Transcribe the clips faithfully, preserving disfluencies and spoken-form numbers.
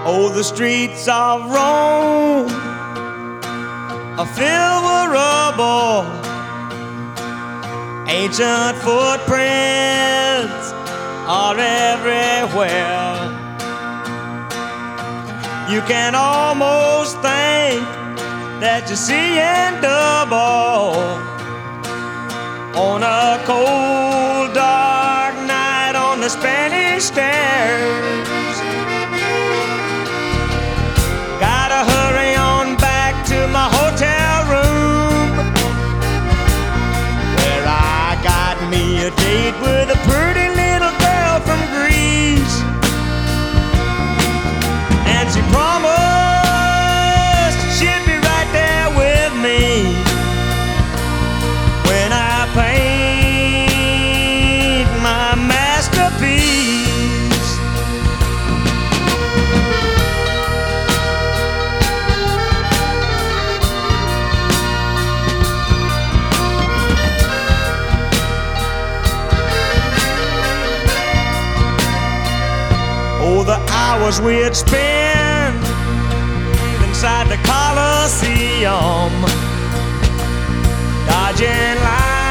Oh, the streets of Rome are filled with rubble. Ancient footprints are everywhere. You can almost think that you're seeing double on a cold, dark night on the Spanish stairs. Gotta hurry on back to my hotel room, where I got me a date with a pretty little girl from Greece. And she promised she'd be right there with me when I paint my masterpiece. Oh, the hours we'd spend inside the Coliseum, dodging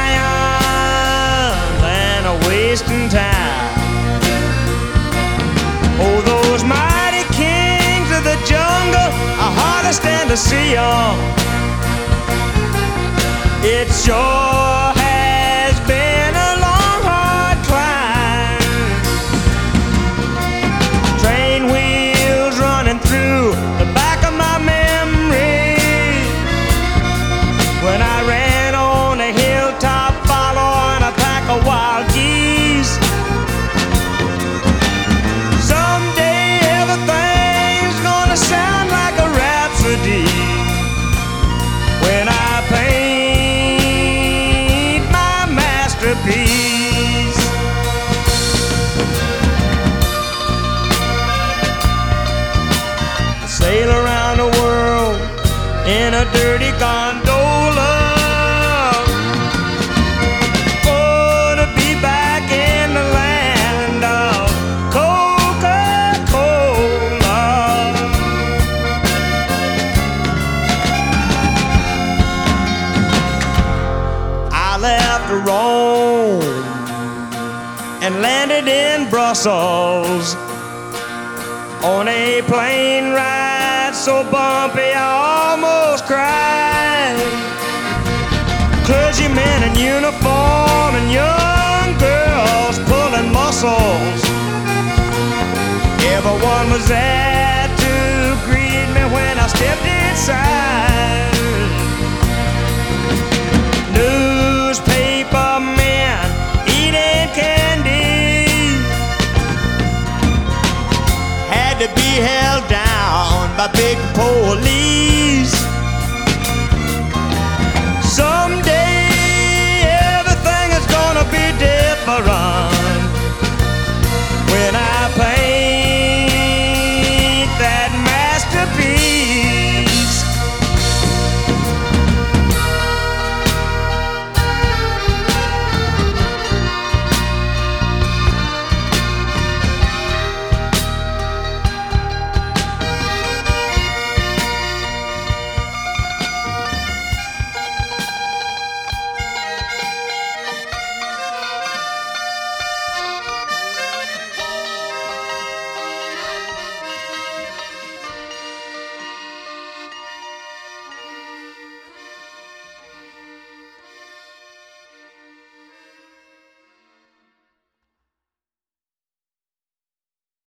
lions and a wasting time. Oh, those mighty kings of the jungle are hard to stand to see 'em. It sure has been a long, hard climb. Train wheels running through the back of my memory when I ran on a hilltop following a pack of wild geese. Someday everything's gonna sound like a rhapsody when I paint my masterpiece. Sail around the world in a dirty gondola. Oh, to be back in the land of Coca-Cola. I left Rome and landed in Brussels on a plane ride so bumpy I almost cried. Clergymen in uniform and young girls pulling muscles. Everyone was there to greet me when I stepped inside. Newspaper men eating candy had to be held down by big police. Someday everything is gonna be different